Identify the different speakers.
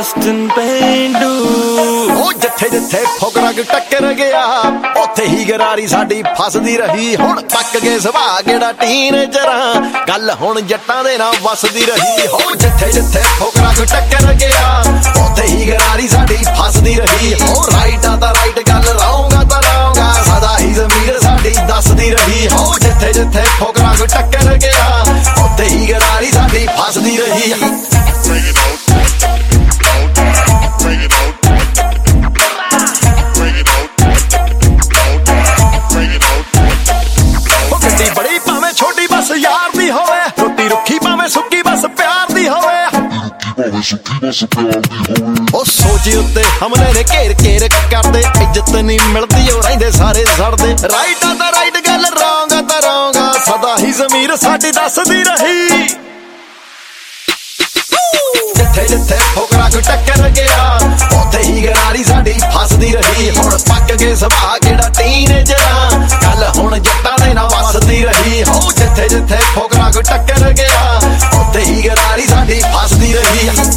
Speaker 1: Justin ਪੇਂਡੂ
Speaker 2: ਉਹ ਜਿੱਥੇ ਜਿੱਥੇ ਫੁਕਰਾ ਟੱਕਰ ਗਿਆ ਉੱਥੇ ਹੀ ਗਰਾਰੀ ਸਾਡੀ ਫਸਦੀ ਰਹੀ। ਹੁਣ ਪੱਕ ਗਏ ਸੁਭਾਅ ਕਿਹੜਾ ਟੀਨੇਜਰਾਂ ਗੱਲ ਹੁਣ ਜੱਟਾਂ ਦੇ ਨਾਲ ਵਸਦੀ ਰਹੀ। ਹੋ ਜਿੱਥੇ ਜਿੱਥੇ ਫੁਕਰਾ ਟੱਕਰ ਗਿਆ ਉੱਥੇ ਹੀ ਗਰਾਰੀ ਸਾਡੀ ਫਸਦੀ ਰਹੀ। ਹੋ ਰਾਈਟ ਆ ਤਾਂ ਰਾਈਟ ਗੱਲ ਰੌਂਗਾ ਤਾਂ ਰੌਂਗਾ ਸਦਾ ਹੀ ਜ਼ਮੀਰ ਸਾਡੀ ਦੱਸਦੀ ਰਹੀ। ਹੋ ਜਿੱਥੇ ਜਿੱਥੇ ਫੁਕਰਾ ਟੱਕਰ ਗਿਆ ਉੱਥੇ ਹੀ ਗਰਾਰੀ ਸਾਡੀ ਫਸਦੀ ਰਹੀ। ਯਾਰ ਦੀ ਹੋਵੇ ਰੋਟੀ ਰੁੱਖੀ ਭਾਵੇਂ ਸੁੱਕੀ ਬਸ ਪਿਆਰ ਦੀ ਹੋਵੇ। ਉਹ ਸੋਚ ਉੱਤੇ ਹਮਲੇ ਨੇ ਘੇਰ ਘੇਰ ਕਰਦੇ ਇੱਜ਼ਤ ਨਹੀਂ ਮਿਲਦੀ ਉਹ ਰਹਿੰਦੇ ਸਾਰੇ ਸੜਦੇ। ਰਾਈਟ ਆ ਤਾਂ ਰਾਈਟ ਗੱਲ ਰੌਂਗ ਆ ਤਾਂ ਰੌਂਗ ਆ ਸਦਾ ਹੀ ਜ਼ਮੀਰ ਸਾਡੀ ਦੱਸਦੀ ਰਹੀ। ਜਿੱਥੇ ਜਿੱਥੇ ਫੁਕਰਾ ਟੱਕਰ ਗਿਆ ਉੱਥੇ ਹੀ ਗਰਾਰੀ ਸਾਡੀ ਫਸਦੀ ਰਹੀ। ਹੁਣ ਪੱਕ ਗਏ ਸੁਭਾਅ ਕਿਹੜਾ ਟੀਨੇਜਰਾਂ ਗੱਲ ਹੁਣ ਜੱਟਾਂ ਦੇ ਨਾਲ ਵਸਦੀ ਰਹੀ। ਹੋ ਜਿੱਥੇ ਜਿੱਥੇ ਫੁਕਰਾ ਟੱਕਰ ਗਿਆ ਉੱਥੇ ਹੀ ਗਰਾਰੀ ਸਾਡੀ ਫਸਦੀ ਰਹੀ।